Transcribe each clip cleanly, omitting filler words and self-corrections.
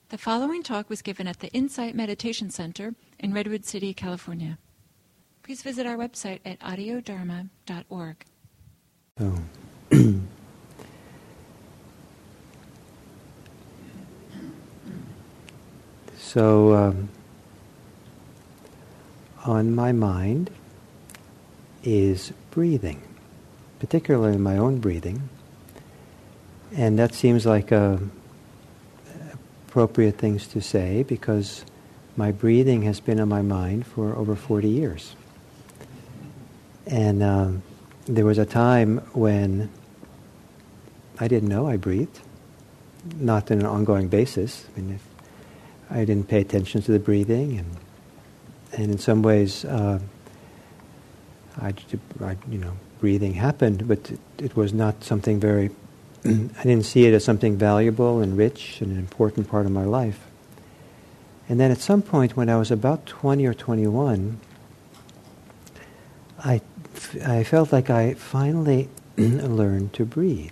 The following talk was given at the Insight Meditation Center in Redwood City, California. Please visit our website at audiodharma.org. Oh. So, on my mind is breathing, particularly my own breathing, and that seems like appropriate things to say because my breathing has been on my mind for over 40 years. And there was a time when I didn't know I breathed, not on an ongoing basis. I mean, if I didn't pay attention to the breathing, and in some ways, breathing happened, but it was not something very. I didn't see it as something valuable and rich and an important part of my life. And then at some point, when I was about 20 or 21, I felt like I finally learned to breathe.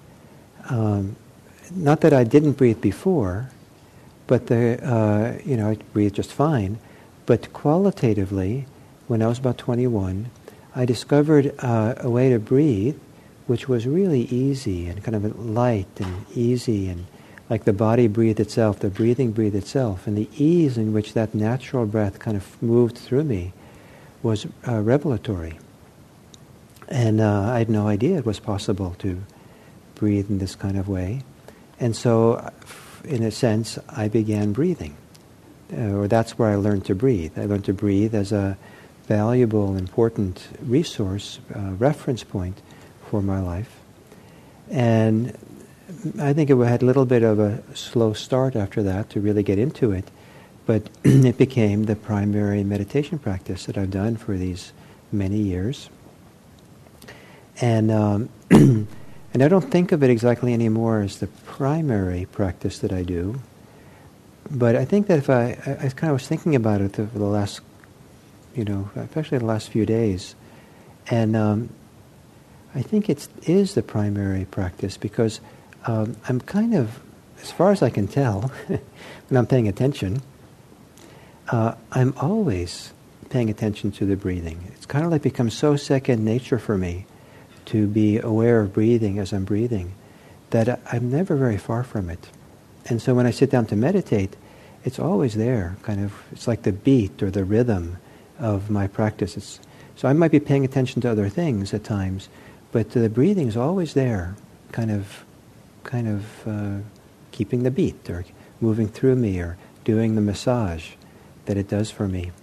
Not that I didn't breathe before, but I breathed just fine. But qualitatively, when I was about 21, I discovered a way to breathe which was really easy and kind of light and easy, and like the body breathed itself, the breathing breathed itself, and the ease in which that natural breath kind of moved through me was revelatory. And I had no idea it was possible to breathe in this kind of way. And so, in a sense, I began breathing. Or that's where I learned to breathe. I learned to breathe as a valuable, important resource, reference point for my life. And I think it had a little bit of a slow start after that to really get into it, but it became the primary meditation practice that I've done for these many years. And and I don't think of it exactly anymore as the primary practice that I do, but I think that if I kind of was thinking about it over the last, especially the last few days, and I think it is the primary practice because I'm kind of, as far as I can tell, when I'm paying attention, I'm always paying attention to the breathing. It's kind of like become so second nature for me to be aware of breathing as I'm breathing that I'm never very far from it. And so when I sit down to meditate, it's always there, it's like the beat or the rhythm of my practice. So I might be paying attention to other things at times, but the breathing is always there, kind of keeping the beat or moving through me or doing the massage that it does for me.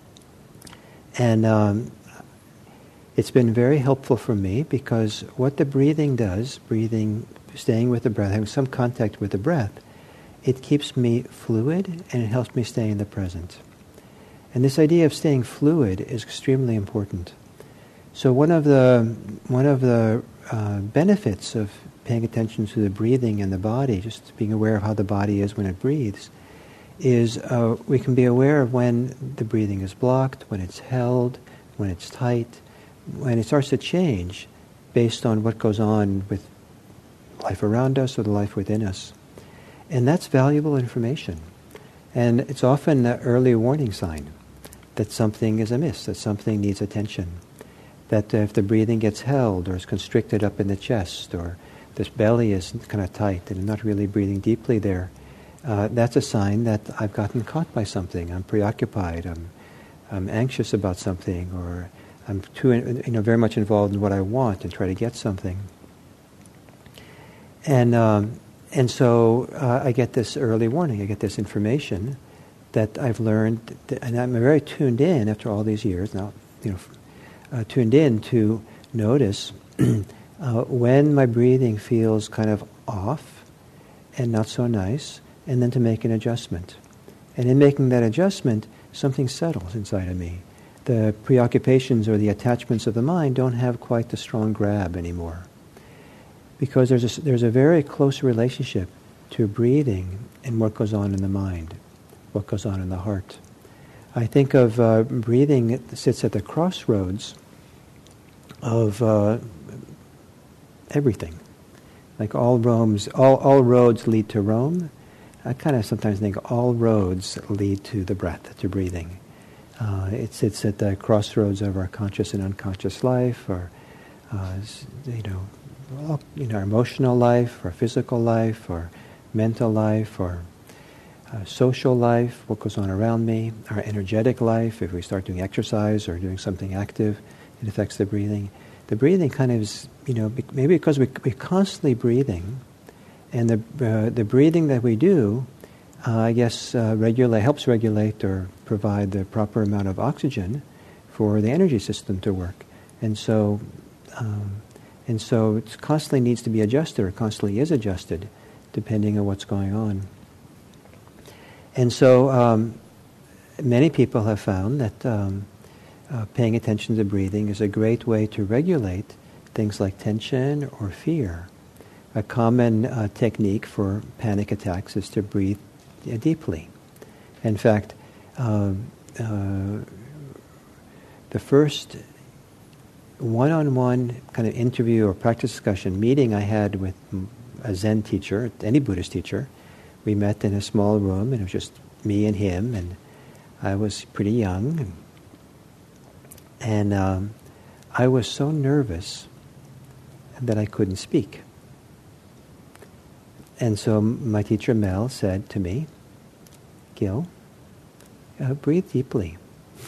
And it's been very helpful for me because what the breathing does, staying with the breath, having some contact with the breath, it keeps me fluid and it helps me stay in the present. And this idea of staying fluid is extremely important. So one of the benefits of paying attention to the breathing and the body, just being aware of how the body is when it breathes, is we can be aware of when the breathing is blocked, when it's held, when it's tight, when it starts to change based on what goes on with life around us or the life within us. And that's valuable information. And it's often an early warning sign that something is amiss, that something needs attention. That if the breathing gets held or is constricted up in the chest or this belly is kind of tight and I'm not really breathing deeply there, that's a sign that I've gotten caught by something. I'm preoccupied, I'm anxious about something, or I'm too very much involved in what I want and try to get something. And so I get this early warning, I get this information that I've learned, and I'm very tuned in after all these years now, tuned in to notice when my breathing feels kind of off and not so nice, and then to make an adjustment. And in making that adjustment, something settles inside of me. The preoccupations or the attachments of the mind don't have quite the strong grab anymore. Because there's a very close relationship to breathing and what goes on in the mind, what goes on in the heart. I think of breathing that sits at the crossroads of everything. Like all roads lead to Rome. I kind of sometimes think all roads lead to the breath, to breathing. It's at the crossroads of our conscious and unconscious life, or our emotional life, our physical life, our mental life, our social life, what goes on around me, our energetic life. If we start doing exercise or doing something active, it affects the breathing. The breathing kind of is, maybe because we're constantly breathing, and the breathing that we do, I guess, helps regulate or provide the proper amount of oxygen for the energy system to work. And so it constantly needs to be adjusted, or constantly is adjusted, depending on what's going on. And so many people have found that paying attention to breathing is a great way to regulate things like tension or fear. A common technique for panic attacks is to breathe deeply. In fact, the first one-on-one kind of interview or practice discussion meeting I had with a Zen teacher, any Buddhist teacher, we met in a small room, and it was just me and him, and I was pretty young, and I was so nervous that I couldn't speak. And so my teacher Mel said to me, "Gil, breathe deeply."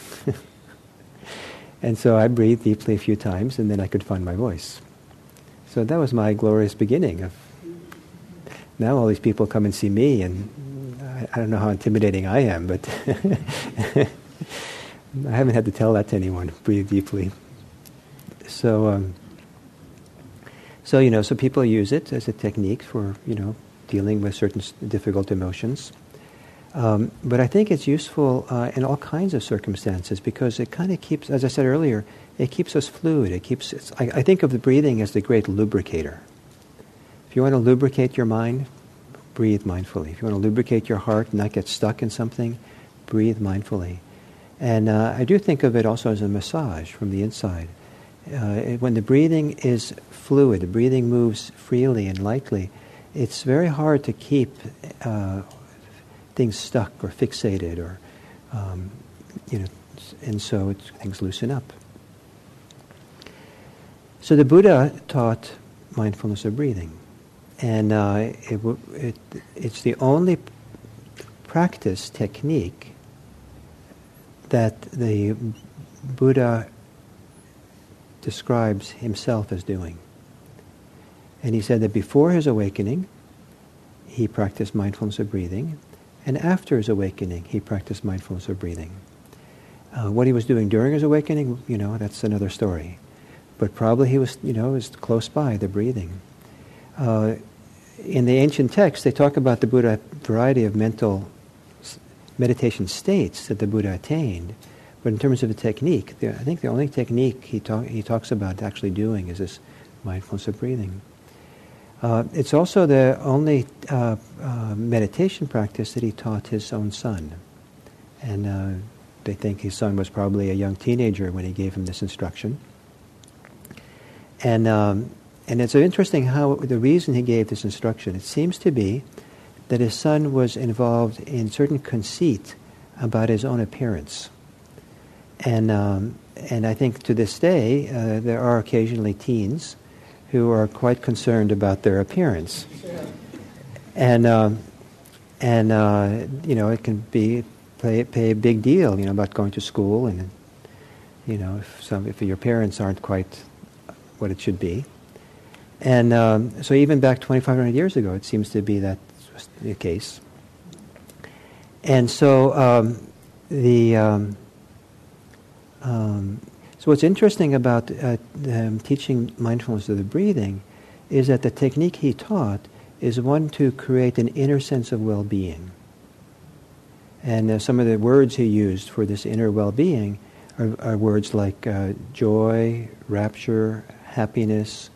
And so I breathed deeply a few times, and then I could find my voice. So that was my glorious beginning of. Now all these people come and see me, and I don't know how intimidating I am, but I haven't had to tell that to anyone. Breathe deeply. So people use it as a technique for dealing with certain difficult emotions. But I think it's useful in all kinds of circumstances, because it kind of keeps, as I said earlier, it keeps us fluid. I think of the breathing as the great lubricator. If you want to lubricate your mind, breathe mindfully. If you want to lubricate your heart and not get stuck in something, breathe mindfully. And I do think of it also as a massage from the inside. When the breathing is fluid, the breathing moves freely and lightly, it's very hard to keep things stuck or fixated, or and so things loosen up. So the Buddha taught mindfulness of breathing, and it's the only practice technique that the Buddha describes himself as doing. And he said that before his awakening, he practiced mindfulness of breathing, and after his awakening, he practiced mindfulness of breathing. What he was doing during his awakening, that's another story. But probably he was close by the breathing. In the ancient texts, they talk about the Buddha variety of meditation states that the Buddha attained. But in terms of a technique, I think the only technique he talks about actually doing is this mindfulness of breathing. It's also the only meditation practice that he taught his own son. And they think his son was probably a young teenager when he gave him this instruction. And it's interesting how the reason he gave this instruction, it seems to be that his son was involved in certain conceit about his own appearance. And I think to this day, there are occasionally teens who are quite concerned about their appearance. And it can pay a big deal, about going to school, and, if your parents aren't quite what it should be. And so even back 2,500 years ago, it seems to be that was the case. And so so what's interesting about teaching mindfulness of the breathing is that the technique he taught is one to create an inner sense of well-being. And some of the words he used for this inner well-being are words like joy, rapture, happiness,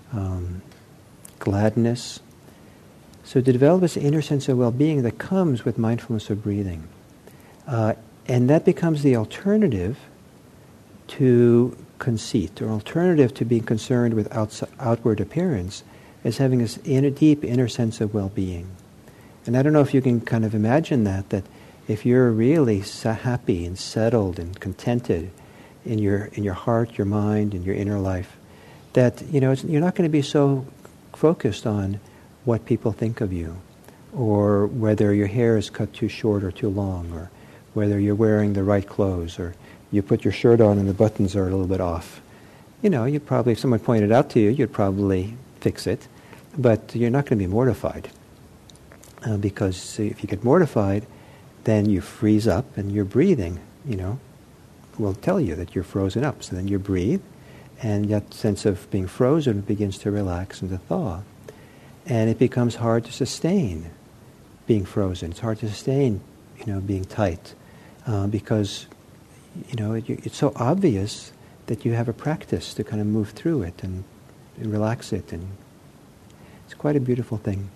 gladness. So to develop this inner sense of well-being that comes with mindfulness of breathing. And that becomes the alternative to conceit, or alternative to being concerned with outward appearance, as having this deep inner sense of well-being. And I don't know if you can kind of imagine that if you're really happy and settled and contented in your heart, your mind, and your inner life, that you're not going to be so focused on what people think of you, or whether your hair is cut too short or too long, or whether you're wearing the right clothes, or you put your shirt on and the buttons are a little bit off. You'd probably, if someone pointed out to you, you'd probably fix it, but you're not going to be mortified. Because if you get mortified, then you freeze up, and your breathing, will tell you that you're frozen up. So then you breathe, and that sense of being frozen begins to relax and to thaw. And it becomes hard to sustain being frozen. It's hard to sustain, being tight, because, it's so obvious that you have a practice to kind of move through it and relax it. And it's quite a beautiful thing.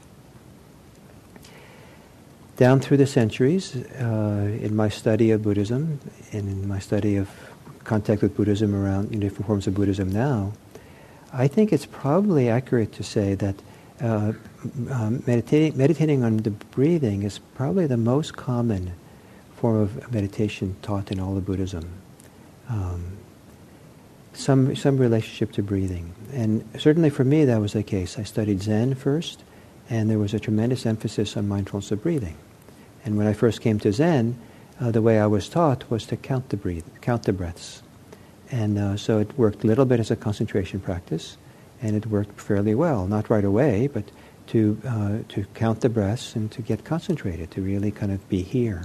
Down through the centuries, in my study of Buddhism, and in my study of contact with Buddhism around different forms of Buddhism now, I think it's probably accurate to say that meditating on the breathing is probably the most common form of meditation taught in all of Buddhism. Some relationship to breathing. And certainly for me that was the case. I studied Zen first, and there was a tremendous emphasis on mindfulness of breathing. And when I first came to Zen, the way I was taught was to count the breaths. And so it worked a little bit as a concentration practice, and it worked fairly well. Not right away, but to count the breaths and to get concentrated, to really kind of be here.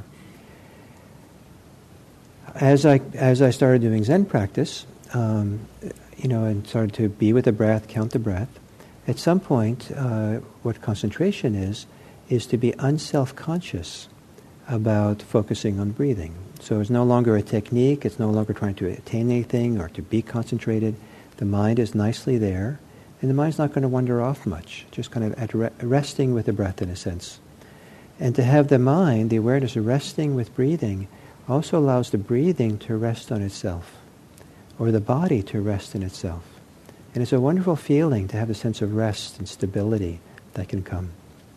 As I started doing Zen practice, and started to be with the breath, count the breath, at some point, what concentration is to be unself-conscious about focusing on breathing. So it's no longer a technique, it's no longer trying to attain anything or to be concentrated. The mind is nicely there, and the mind's not going to wander off much, just kind of resting with the breath in a sense. And to have the mind, the awareness of resting with breathing, also allows the breathing to rest on itself, or the body to rest in itself. And it's a wonderful feeling to have a sense of rest and stability that can come.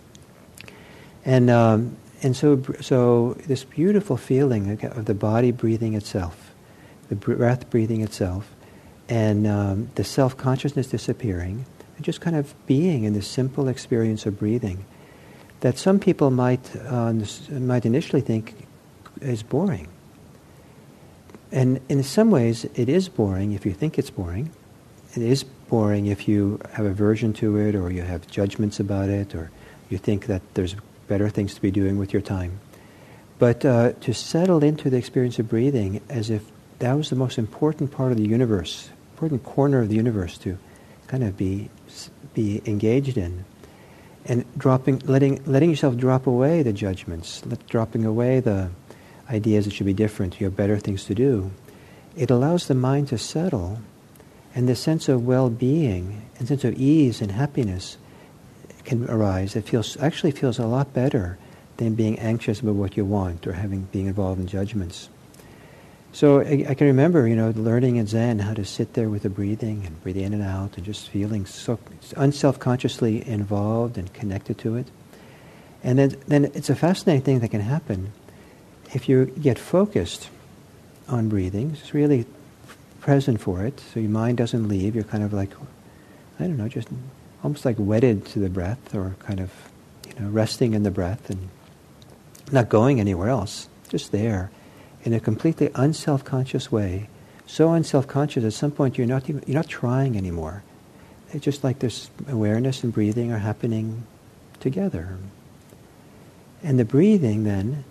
And so this beautiful feeling of the body breathing itself, the breath breathing itself, and the self-consciousness disappearing, and just kind of being in this simple experience of breathing, that some people might initially think is boring. And in some ways, it is boring if you think it's boring. It is boring if you have aversion to it, or you have judgments about it, or you think that there's better things to be doing with your time. But to settle into the experience of breathing as if that was the most important part of the universe, important corner of the universe to kind of be engaged in, and letting yourself drop away the judgments, dropping away the ideas that should be different, you have better things to do. It allows the mind to settle, and the sense of well-being and sense of ease and happiness can arise. It actually feels a lot better than being anxious about what you want or being involved in judgments. So I can remember, learning in Zen how to sit there with the breathing and breathe in and out, and just feeling so unself-consciously involved and connected to it. And then it's a fascinating thing that can happen if you get focused on breathing. It's really present for it, so your mind doesn't leave. You're kind of like, just almost like wedded to the breath, or kind of, resting in the breath and not going anywhere else, just there in a completely unself-conscious way. So unself-conscious at some point you're not trying anymore. It's just like this awareness and breathing are happening together. And the breathing then,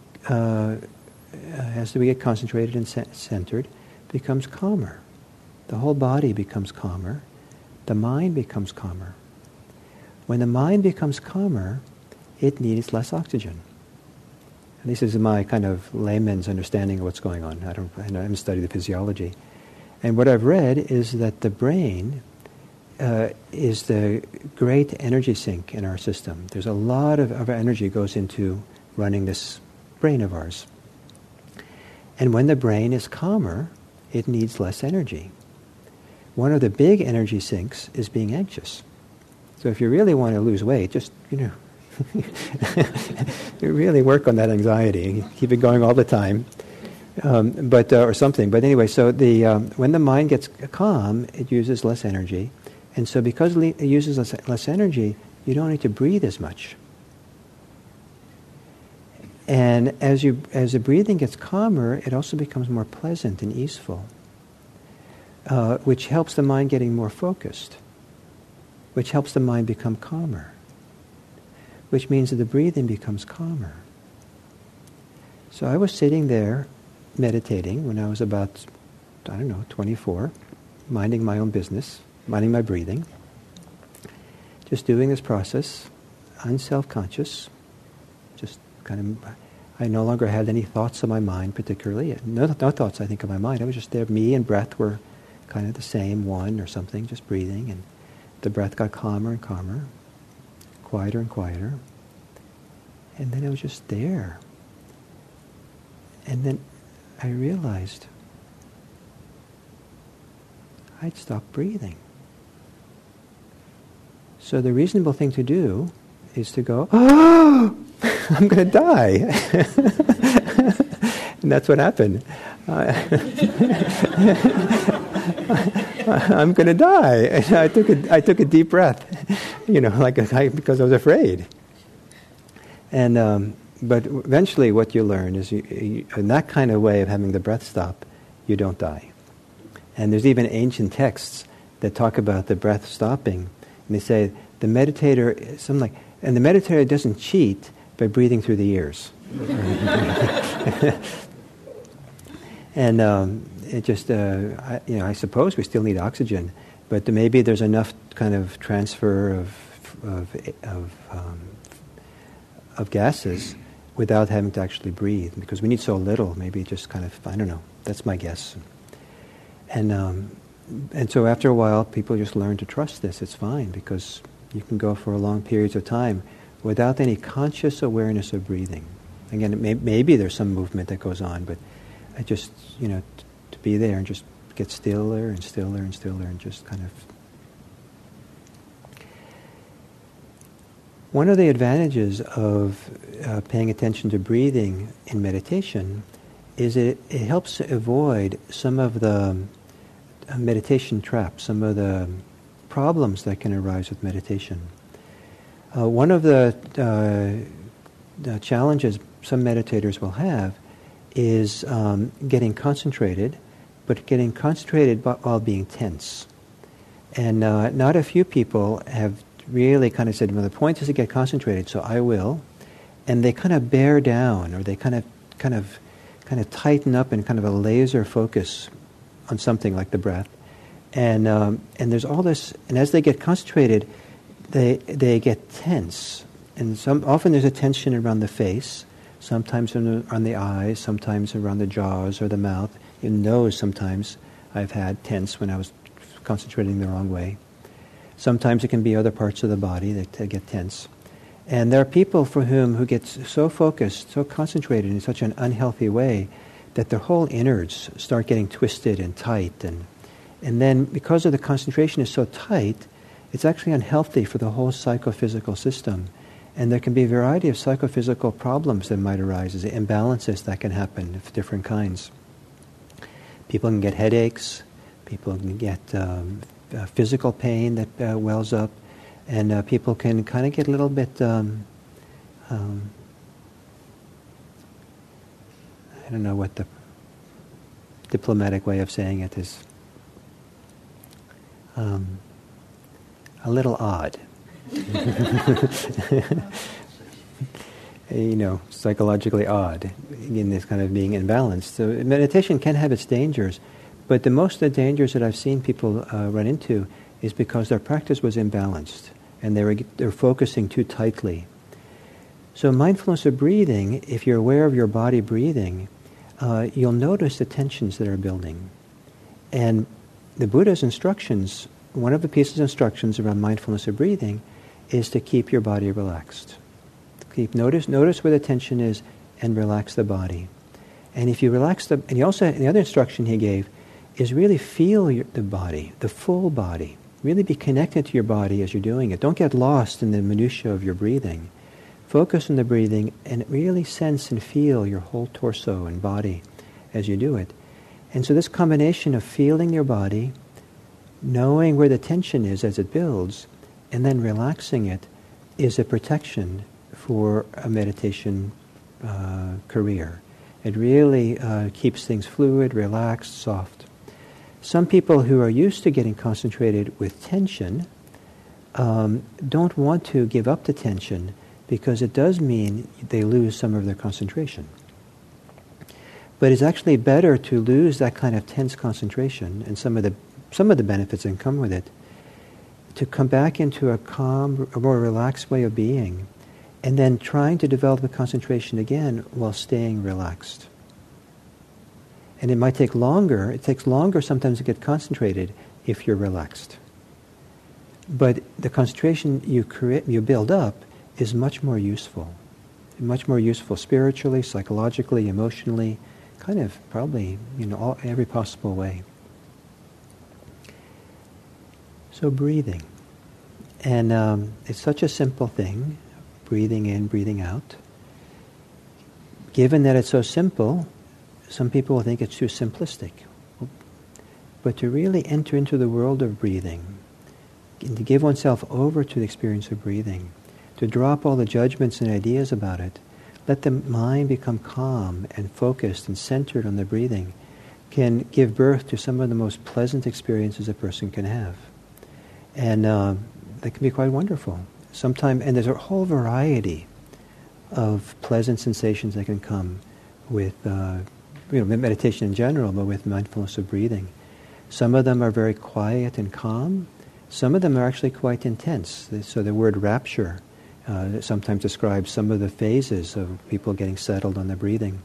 as we get concentrated and centered, becomes calmer. The whole body becomes calmer. The mind becomes calmer. When the mind becomes calmer, it needs less oxygen. And this is my kind of layman's understanding of what's going on. I haven't studied the physiology. And what I've read is that the brain is the great energy sink in our system. There's a lot of our energy goes into running this brain of ours. And when the brain is calmer, it needs less energy. One of the big energy sinks is being anxious. So if you really want to lose weight, just, You really work on that anxiety. Keep it going all the time. Or something. But anyway, so when the mind gets calm, it uses less energy. And so because it uses less energy, you don't need to breathe as much. And as the breathing gets calmer, it also becomes more pleasant and easeful, which helps the mind getting more focused, which helps the mind become calmer, which means that the breathing becomes calmer. So I was sitting there meditating when I was about, 24, minding my own business, minding my breathing, just doing this process, unself-conscious, just kind of, I no longer had any thoughts of my mind particularly. No thoughts, I think, of my mind. I was just there. Me and breath were kind of the same, one or something, just breathing. And the breath got calmer and calmer, quieter and quieter. And then I was just there. And then I realized I'd stopped breathing. So the reasonable thing to do is to go, oh, I'm going to die. And that's what happened. I'm going to die. And I took a deep breath, because I was afraid. And but eventually what you learn is in that kind of way of having the breath stop, you don't die. And there's even ancient texts that talk about the breath stopping. And they say the meditator, and the meditator doesn't cheat by breathing through the ears. And it just, I suppose we still need oxygen, but maybe there's enough kind of transfer of gases without having to actually breathe, because we need so little. Maybe just kind of, I don't know. That's my guess. And so after a while, people just learn to trust this. It's fine, because you can go for long periods of time without any conscious awareness of breathing. Again, maybe there's some movement that goes on, but I just, to be there and just get stiller and stiller and stiller and just kind of... One of the advantages of paying attention to breathing in meditation is it helps to avoid some of the meditation traps, some of the problems that can arise with meditation. One of the challenges some meditators will have is getting concentrated, but getting concentrated while being tense. And not a few people have really kind of said, well, the point is to get concentrated, so I will. And they kind of bear down, or they kind of tighten up in kind of a laser focus on something like the breath. And there's all this, and as they get concentrated, they get tense. And often there's a tension around the face, sometimes on the eyes, sometimes around the jaws or the mouth. Your nose sometimes I've had tense when I was concentrating the wrong way. Sometimes it can be other parts of the body that get tense. And there are people for who get so focused, so concentrated in such an unhealthy way that their whole innards start getting twisted and tight. And then because of the concentration is so tight, it's actually unhealthy for the whole psychophysical system. And there can be a variety of psychophysical problems that might arise, as imbalances that can happen of different kinds. People can get headaches, people can get physical pain that wells up, and people can kind of get a little bit, I don't know what the diplomatic way of saying it is, a little odd. Psychologically odd in this kind of being imbalanced. So meditation can have its dangers, but the most of the dangers that I've seen people run into is because their practice was imbalanced and they're focusing too tightly. So mindfulness of breathing, if you're aware of your body breathing, you'll notice the tensions that are building. And the Buddha's instructions, one of the pieces of instructions around mindfulness of breathing is to keep your body relaxed. Notice where the tension is and relax the body. And if you relax the other instruction he gave is really feel the body, the full body. Really be connected to your body as you're doing it. Don't get lost in the minutiae of your breathing. focus on the breathing and really sense and feel your whole torso and body as you do it. And so this combination of feeling your body, knowing where the tension is as it builds, and then relaxing it is a protection for a meditation career. It really keeps things fluid, relaxed, soft. Some people who are used to getting concentrated with tension don't want to give up the tension because it does mean they lose some of their concentration. But it's actually better to lose that kind of tense concentration and some of the benefits that come with it, to come back into a calm, a more relaxed way of being, and then trying to develop the concentration again while staying relaxed. And it might take longer. It takes longer sometimes to get concentrated if you're relaxed. But the concentration you build up is much more useful spiritually, psychologically, emotionally, kind of probably every possible way. So breathing, and it's such a simple thing, breathing in, breathing out. Given that it's so simple, some people will think it's too simplistic. But to really enter into the world of breathing, and to give oneself over to the experience of breathing, to drop all the judgments and ideas about it, let the mind become calm and focused and centered on the breathing, can give birth to some of the most pleasant experiences a person can have. And they can be quite wonderful. And there's a whole variety of pleasant sensations that can come with meditation in general, but with mindfulness of breathing. Some of them are very quiet and calm. Some of them are actually quite intense. So the word rapture sometimes describes some of the phases of people getting settled on the breathing.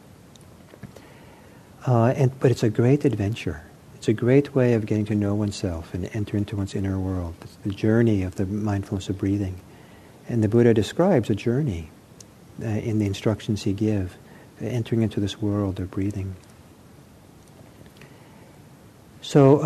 But it's a great adventure. It's a great way of getting to know oneself and enter into one's inner world. It's the journey of the mindfulness of breathing. And the Buddha describes a journey in the instructions he gives, entering into this world of breathing. So,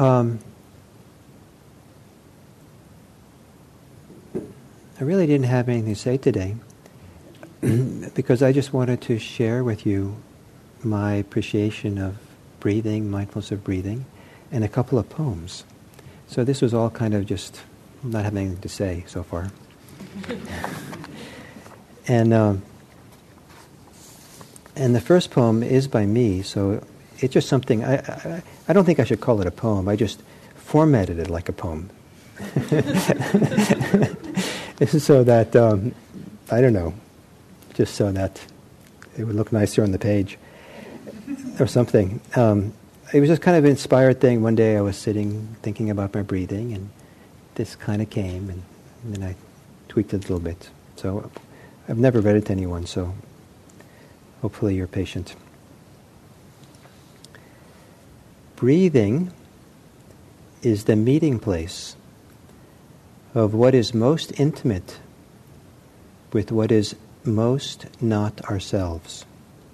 I really didn't have anything to say today because I just wanted to share with you my appreciation of breathing, mindfulness of breathing, and a couple of poems. So this was all kind of just not having anything to say so far. And the first poem is by me, so it's just something, I don't think I should call it a poem, I just formatted it like a poem. So that, I don't know, just so that it would look nicer on the page or something. It was just kind of an inspired thing. One day I was sitting thinking about my breathing, and this kind of came, and then I tweaked it a little bit. So I've never read it to anyone, so hopefully you're patient. Breathing is the meeting place of what is most intimate with what is most not ourselves.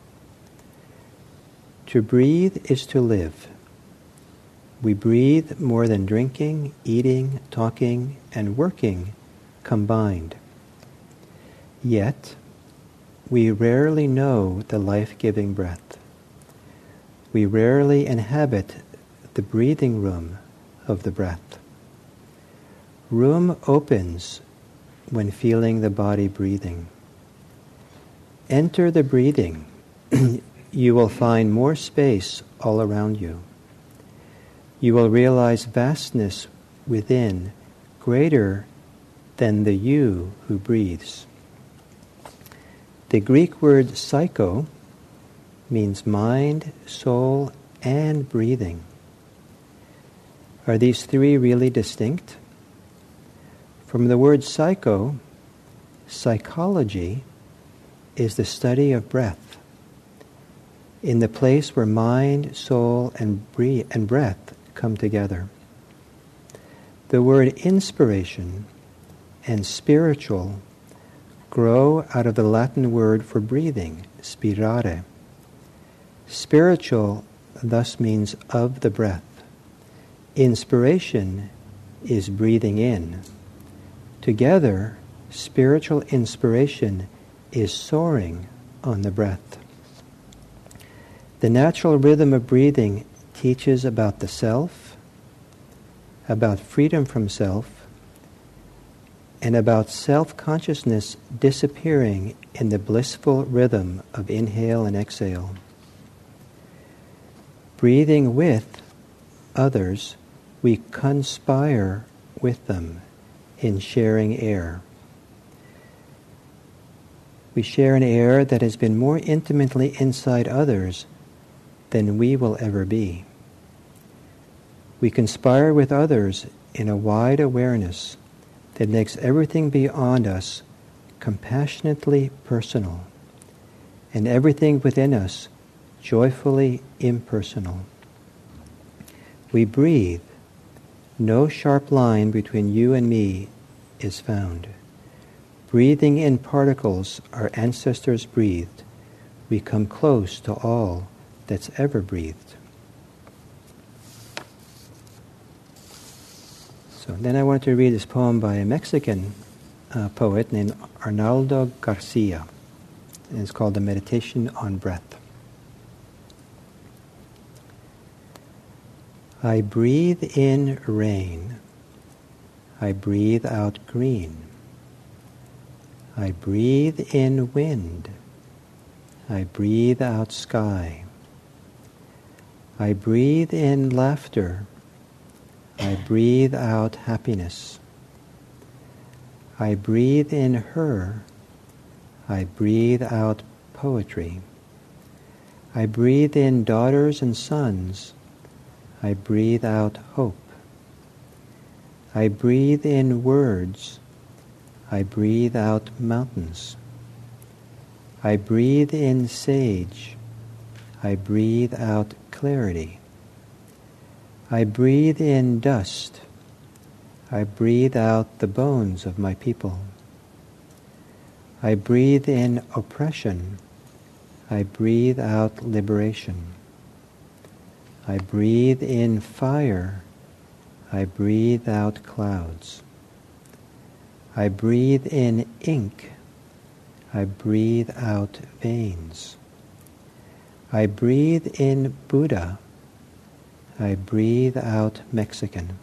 To breathe is to live. We breathe more than drinking, eating, talking, and working combined. Yet, we rarely know the life-giving breath. We rarely inhabit the breathing room of the breath. Room opens when feeling the body breathing. Enter the breathing. You will find more space all around you. You will realize vastness within, greater than the you who breathes. The Greek word psycho means mind, soul, and breathing. Are these three really distinct? From the word psycho, psychology is the study of breath. In the place where mind, soul, and breath come together. The word inspiration and spiritual grow out of the Latin word for breathing, spirare. Spiritual thus means of the breath. Inspiration is breathing in. Together, spiritual inspiration is soaring on the breath. The natural rhythm of breathing teaches about the self, about freedom from self, and about self-consciousness disappearing in the blissful rhythm of inhale and exhale. Breathing with others, we conspire with them in sharing air. We share an air that has been more intimately inside others than we will ever be. We conspire with others in a wide awareness that makes everything beyond us compassionately personal, and everything within us joyfully impersonal. We breathe. No sharp line between you and me is found. Breathing in particles our ancestors breathed, we come close to all that's ever breathed. So then I want to read this poem by a Mexican poet named Arnaldo Garcia. And it's called The Meditation on Breath. I breathe in rain. I breathe out green. I breathe in wind. I breathe out sky. I breathe in laughter. I breathe out happiness. I breathe in her. I breathe out poetry. I breathe in daughters and sons. I breathe out hope. I breathe in words. I breathe out mountains. I breathe in sage. I breathe out clarity. I breathe in dust. I breathe out the bones of my people. I breathe in oppression. I breathe out liberation. I breathe in fire. I breathe out clouds. I breathe in ink. I breathe out veins. I breathe in Buddha. I breathe out Mexican.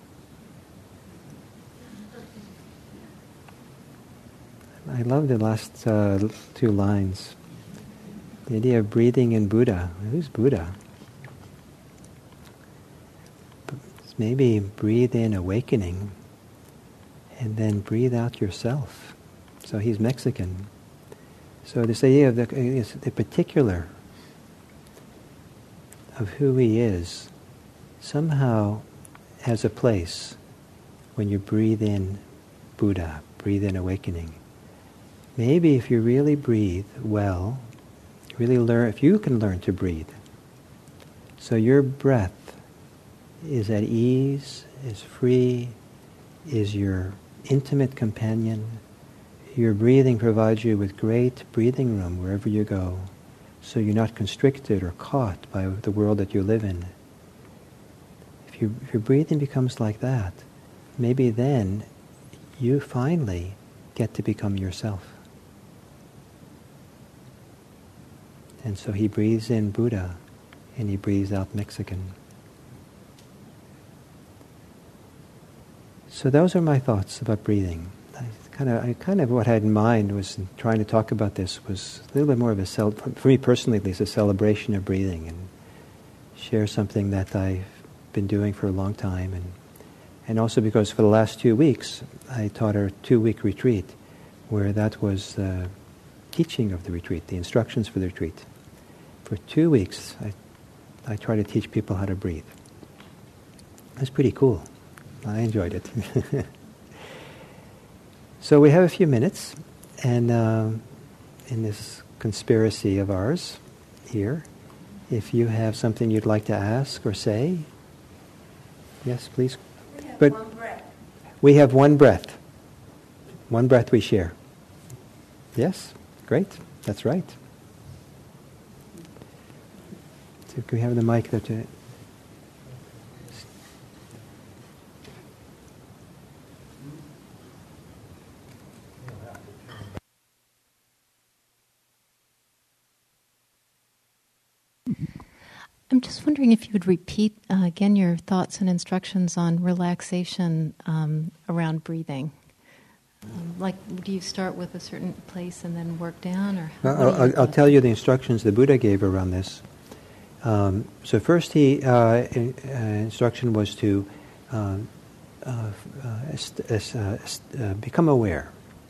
I love the last two lines. The idea of breathing in Buddha. Who's Buddha? Maybe breathe in awakening and then breathe out yourself. So he's Mexican. So this idea of the particular of who he is somehow has a place when you breathe in Buddha, breathe in awakening. Maybe if you really breathe well, really learn, if you can learn to breathe, so your breath is at ease, is free, is your intimate companion. Your breathing provides you with great breathing room wherever you go, so you're not constricted or caught by the world that you live in. If your breathing becomes like that, maybe then you finally get to become yourself. And so he breathes in Buddha and he breathes out Mexican. So those are my thoughts about breathing. I kind of what I had in mind was trying to talk about this was a little bit more of a for me personally at least, a celebration of breathing, and share something that I've been doing for a long time, and also because for the last 2 weeks I taught a 2-week retreat where that was the teaching of the retreat, the instructions for the retreat. For 2 weeks I try to teach people how to breathe. That's pretty cool. I enjoyed it. So we have a few minutes, and in this conspiracy of ours here, if you have something you'd like to ask or say, yes, please. We have one breath. We have one breath. One breath we share. Yes? Great. That's right. So can we have the mic there to... I'm just wondering if you would repeat again your thoughts and instructions on relaxation around breathing. Like, do you start with a certain place and then work down, or? I'll tell you the instructions the Buddha gave around this. So first, instruction was to become aware.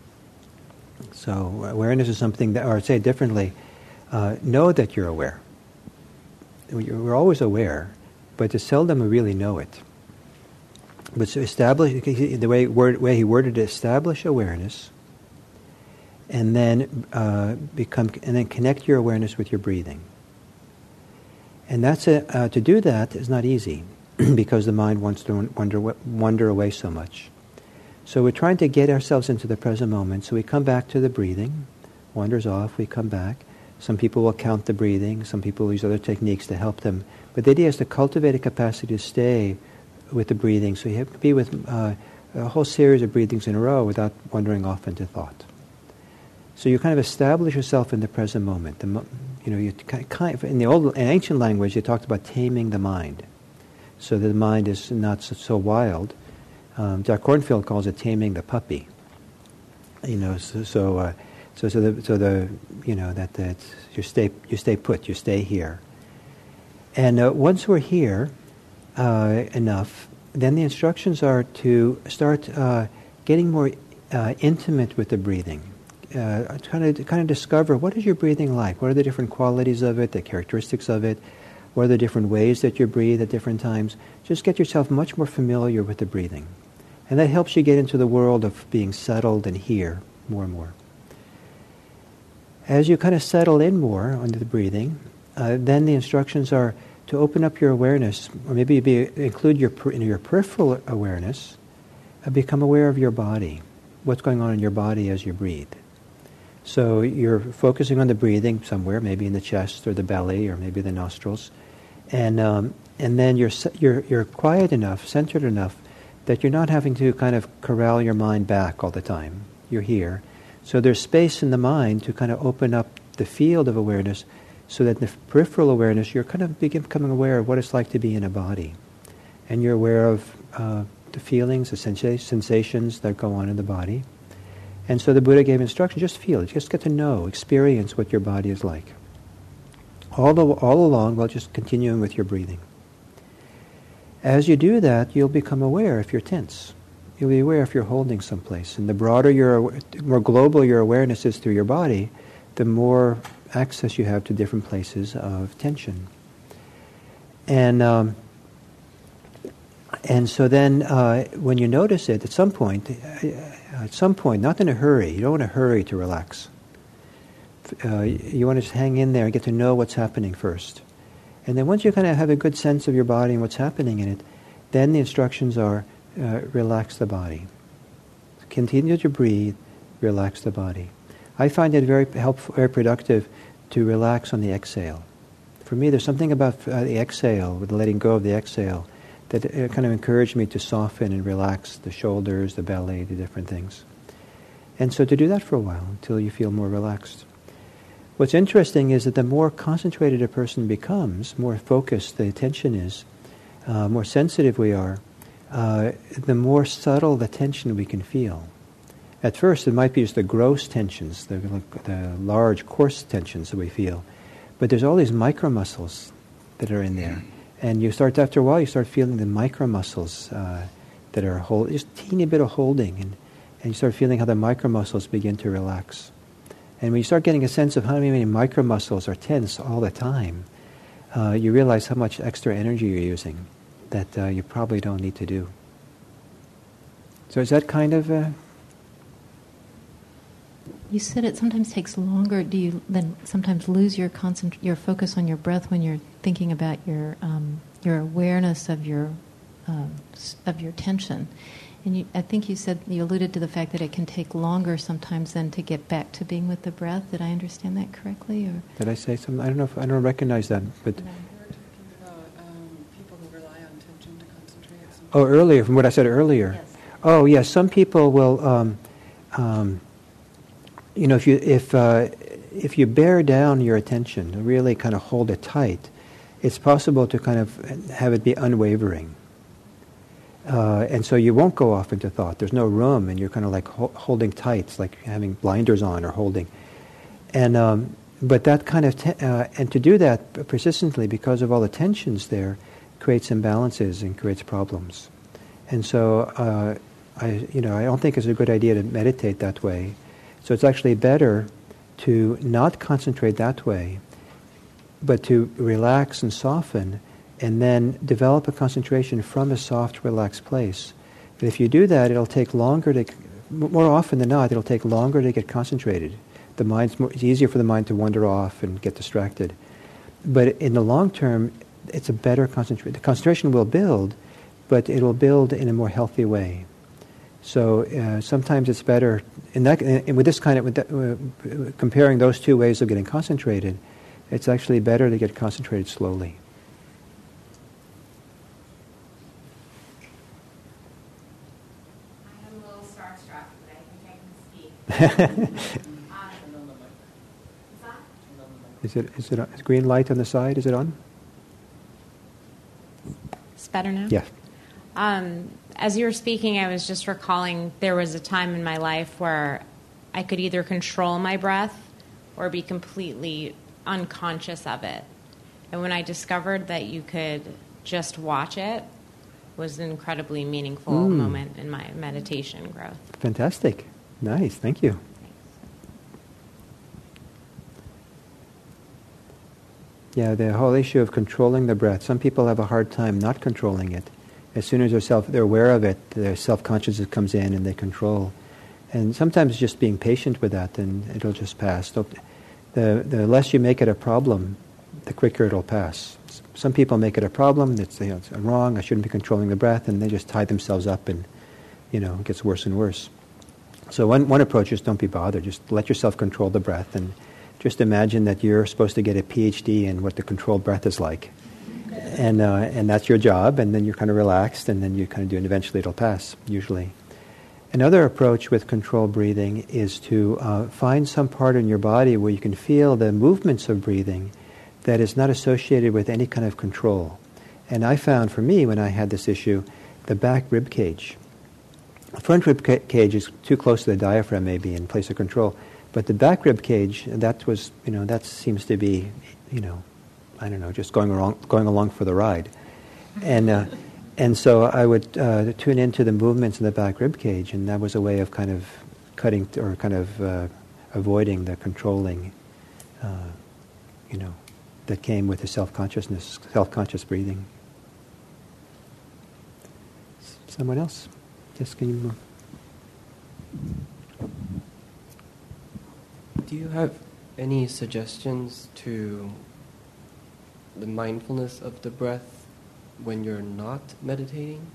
So awareness is something that, or say it differently, know that you're aware. We're always aware, but it's seldom we really know it. But to establish, the way he worded it, establish awareness, and then connect your awareness with your breathing. And that's to do that is not easy because the mind wants to wander away so much. So we're trying to get ourselves into the present moment. So we come back to the breathing, wanders off, we come back. Some people will count the breathing, some people use other techniques to help them. But the idea is to cultivate a capacity to stay with the breathing. So you have to be with a whole series of breathings in a row without wandering off into thought. So you kind of establish yourself in the present moment. You in the ancient language, you talked about taming the mind, so that the mind is not so wild. Jack Kornfield calls it taming the puppy. You stay put, you stay here. And once we're here enough, then the instructions are to start getting more intimate with the breathing. Kind of discover, what is your breathing like? What are the different qualities of it, the characteristics of it? What are the different ways that you breathe at different times? Just get yourself much more familiar with the breathing. And that helps you get into the world of being settled and here more and more. As you kind of settle in more under the breathing, then the instructions are to open up your awareness, or maybe include your peripheral awareness, become aware of your body, what's going on in your body as you breathe. So you're focusing on the breathing somewhere, maybe in the chest or the belly or maybe the nostrils, and then you're quiet enough, centered enough, that you're not having to kind of corral your mind back all the time. You're here. So there's space in the mind to kind of open up the field of awareness, so that in the peripheral awareness, you're kind of becoming aware of what it's like to be in a body. And you're aware of the feelings, the sensations that go on in the body. And so the Buddha gave instruction, just feel it, just get to know, experience what your body is like. All along, while just continuing with your breathing. As you do that, you'll become aware if you're tense. You'll be aware if you're holding someplace. And the more global your awareness is through your body, the more access you have to different places of tension. And so then when you notice it, at some point, not in a hurry, you don't want to hurry to relax. You want to just hang in there and get to know what's happening first. And then once you kind of have a good sense of your body and what's happening in it, then the instructions are relax the body. Continue to breathe, relax the body. I find it very helpful, very productive to relax on the exhale. For me, there's something about the exhale, with letting go of the exhale, that kind of encouraged me to soften and relax the shoulders, the belly, the different things. And so to do that for a while until you feel more relaxed. What's interesting is that the more concentrated a person becomes, more focused the attention is, more sensitive we are, the more subtle the tension we can feel. At first, it might be just the gross tensions, the large, coarse tensions that we feel. But there's all these micro muscles that are in there. And you start, after a while, you start feeling the micro muscles that are just a teeny bit of holding. And you start feeling how the micro muscles begin to relax. And when you start getting a sense of how many micro muscles are tense all the time, you realize how much extra energy you're using that you probably don't need to do. So is that kind of... You said it sometimes takes longer. Do you then sometimes lose your focus on your breath when you're thinking about your awareness of your tension? And I think you said, you alluded to the fact that it can take longer sometimes than to get back to being with the breath. Did I understand that correctly? Or did I say something? I don't know if I don't recognize that. But you were talking about people who rely on tension to concentrate. Oh, earlier, from what I said earlier. Yes. Oh, yes. Some people will. If you bear down your attention, really kind of hold it tight, it's possible to kind of have it be unwavering. And so you won't go off into thought. There's no room, and you're kind of like holding tight. It's like having blinders on or holding. And but that kind of and to do that persistently because of all the tensions there creates imbalances and creates problems. And so I don't think it's a good idea to meditate that way. So it's actually better to not concentrate that way, but to relax and soften, and then develop a concentration from a soft, relaxed place. And if you do that, it'll take longer to, more often than not, it'll take longer to get concentrated. It's easier for the mind to wander off and get distracted. But in the long term, it's a better concentration. The concentration will build, but it will build in a more healthy way. So sometimes it's better, with this kind of, comparing those two ways of getting concentrated, it's actually better to get concentrated slowly. I'm a little starstruck, but I think I can speak. Is it on? Is green light on the side? Is it on? It's better now? Yeah. As you were speaking, I was just recalling there was a time in my life where I could either control my breath or be completely unconscious of it. And when I discovered that you could just watch it, was an incredibly meaningful moment in my meditation growth. Fantastic. Nice. Thank you. Yeah, the whole issue of controlling the breath. Some people have a hard time not controlling it. As soon as they're aware of it, their self-consciousness comes in and they control. And sometimes just being patient with that, and it'll just pass. The less you make it a problem, the quicker it'll pass. Some people make it a problem. It's wrong. I shouldn't be controlling the breath, and they just tie themselves up, and it gets worse and worse. So one approach is don't be bothered. Just let yourself control the breath, and just imagine that you're supposed to get a PhD in what the controlled breath is like. And that's your job, and then you're kind of relaxed, and then you kind of do it, and eventually it'll pass, usually. Another approach with controlled breathing is to find some part in your body where you can feel the movements of breathing that is not associated with any kind of control. And I found, for me, when I had this issue, the back rib cage. The front rib cage is too close to the diaphragm, maybe, in place of control. But the back rib cage, that seems to be, just going along for the ride. And so I would tune into the movements in the back rib cage, and that was a way of kind of cutting or kind of avoiding the controlling, that came with the self-conscious breathing. Someone else? Yes, can you move? Do you have any suggestions to the mindfulness of the breath when you're not meditating?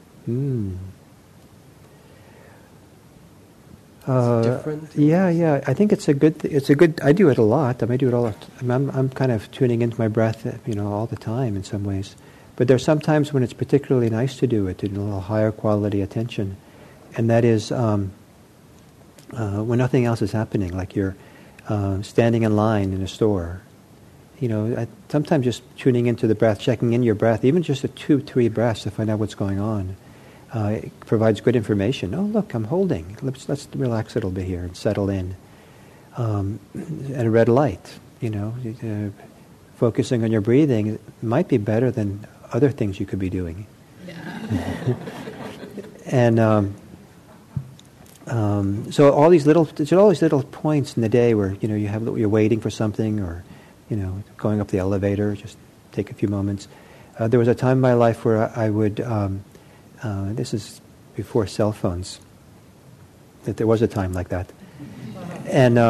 It's different? Yeah. I think it's a good. I do it a lot. I do it all. I'm kind of tuning into my breath, all the time in some ways. But there's some times when it's particularly nice to do it, to do a little higher quality attention, and that is when nothing else is happening, like you're standing in line in a store. Sometimes just tuning into the breath, checking in your breath, even just a 2-3 breaths to find out what's going on. It provides good information. Oh, look, I'm holding. Let's relax a little bit here and settle in. At a red light, focusing on your breathing might be better than other things you could be doing. And so all these little points in the day where you're waiting for something, or going up the elevator, just take a few moments. There was a time in my life where I would. This is before cell phones. That there was a time like that, and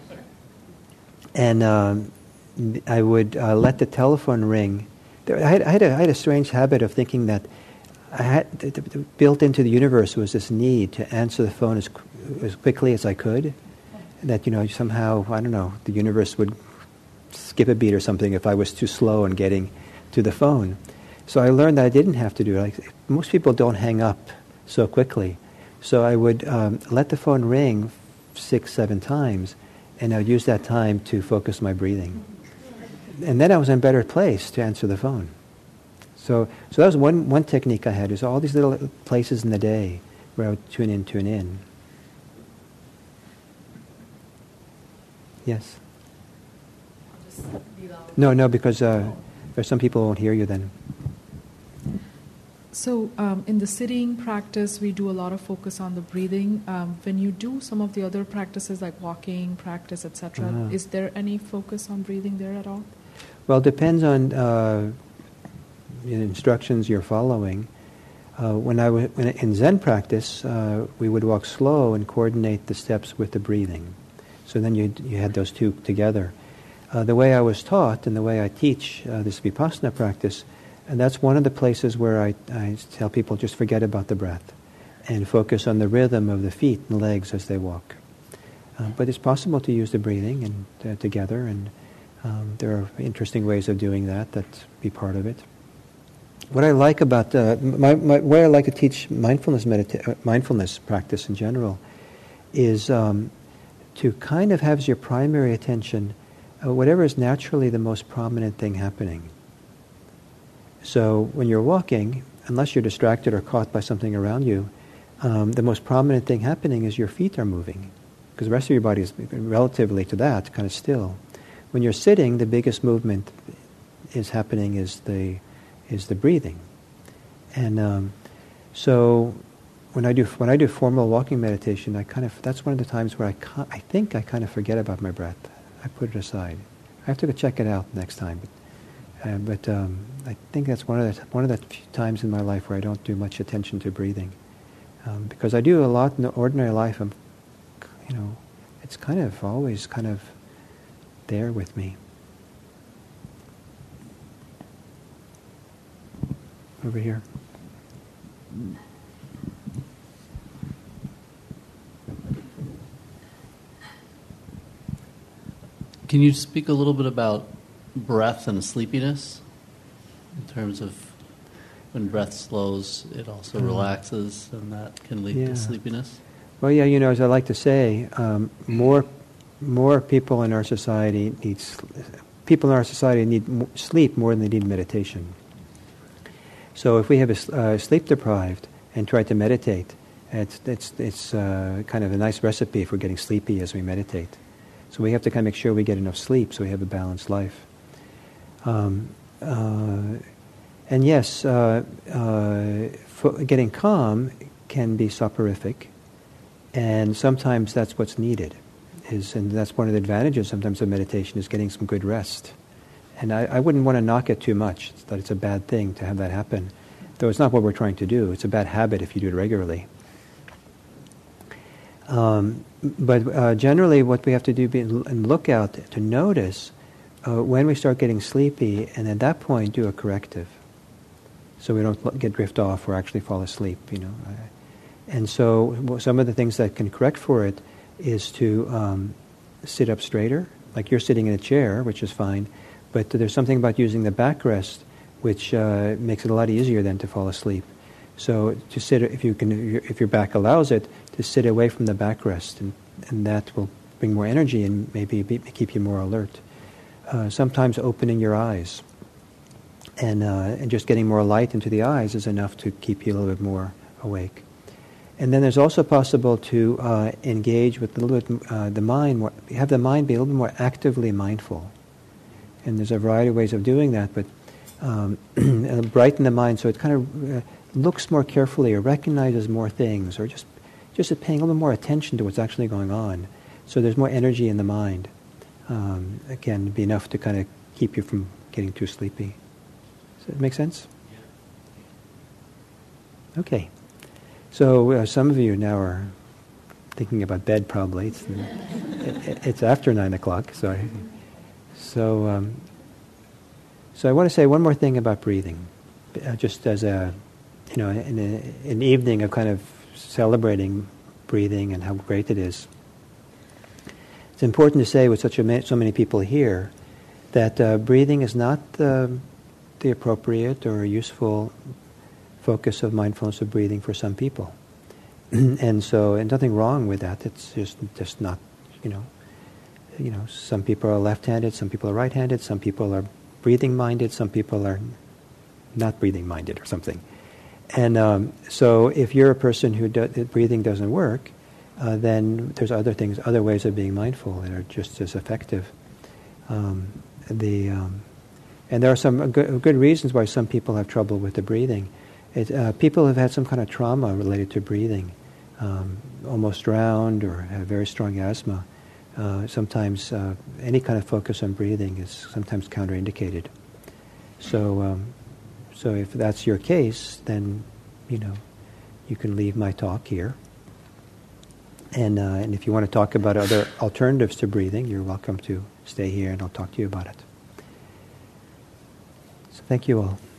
I would let the telephone ring. I had a strange habit of thinking that I had built into the universe was this need to answer the phone as quickly as I could. That somehow, I don't know, the universe would skip a beat or something if I was too slow in getting to the phone. So I learned that I didn't have to do it. Like, most people don't hang up so quickly. So I would let the phone ring 6-7 times, and I would use that time to focus my breathing. and then I was in a better place to answer the phone. So that was one technique I had, is all these little places in the day where I would tune in. Yes? No, because there's some people who won't hear you then. So in the sitting practice, we do a lot of focus on the breathing. When you do some of the other practices like walking practice, etc., is there any focus on breathing there at all? Well, it depends on the instructions you're following. When in Zen practice, we would walk slow and coordinate the steps with the breathing. So then you had those two together. The way I was taught and the way I teach this Vipassana practice, and that's one of the places where I tell people just forget about the breath and focus on the rhythm of the feet and legs as they walk. But it's possible to use the breathing and together, and there are interesting ways of doing that be part of it. What I like about my way I like to teach mindfulness practice in general is to kind of have as your primary attention whatever is naturally the most prominent thing happening. So when you're walking, unless you're distracted or caught by something around you, the most prominent thing happening is your feet are moving, because the rest of your body is relatively to that kind of still. When you're sitting, the biggest movement is happening is the breathing, and so when I do formal walking meditation, that's one of the times where I think I kind of forget about my breath. I put it aside. I have to go check it out next time, but I think that's one of the few times in my life where I don't do much attention to breathing, because I do a lot in the ordinary life. It's kind of always kind of there with me. Over here. Can you speak a little bit about breath and sleepiness? In terms of when breath slows, it also relaxes, and that can lead to sleepiness? Well, yeah, as I like to say, more people in our society need sleep more than they need meditation. So if we have a sleep deprived and try to meditate, it's kind of a nice recipe for getting sleepy as we meditate. So we have to kind of make sure we get enough sleep so we have a balanced life. And yes, getting calm can be soporific, and sometimes that's what's needed. And that's one of the advantages sometimes of meditation, is getting some good rest. And I wouldn't want to knock it too much, that it's a bad thing to have that happen. Though it's not what we're trying to do. It's a bad habit if you do it regularly. But generally what we have to do and look out to notice when we start getting sleepy, and at that point do a corrective. So we don't drift off or actually fall asleep, And so some of the things that can correct for it is to sit up straighter, like you're sitting in a chair, which is fine, but there's something about using the backrest which makes it a lot easier then to fall asleep. So to sit, if your back allows it, to sit away from the backrest, and that will bring more energy and maybe keep you more alert. Sometimes opening your eyes and just getting more light into the eyes is enough to keep you a little bit more awake. And then there's also possible to engage with a little bit the mind, have the mind be a little bit more actively mindful. And there's a variety of ways of doing that, but brighten the mind so it kind of looks more carefully or recognizes more things, or just paying a little more attention to what's actually going on. So there's more energy in the mind. Again, be enough to kind of keep you from getting too sleepy. Does that make sense? Okay. So some of you now are thinking about bed probably. It's after 9 o'clock. So I want to say one more thing about breathing, just as an evening of kind of celebrating breathing and how great it is. It's important to say with so many people here that breathing is not the appropriate or useful focus of mindfulness of breathing for some people. And nothing wrong with that. It's just not, some people are left-handed, some people are right-handed, some people are breathing-minded, some people are not breathing-minded or something. And so if you're a person who breathing doesn't work, then there's other ways of being mindful that are just as effective. And there are some good reasons why some people have trouble with the breathing. People have had some kind of trauma related to breathing, almost drowned or have very strong asthma. Sometimes any kind of focus on breathing is sometimes counterindicated. So if that's your case, then you can leave my talk here. And if you want to talk about other alternatives to breathing, you're welcome to stay here, and I'll talk to you about it. So thank you all.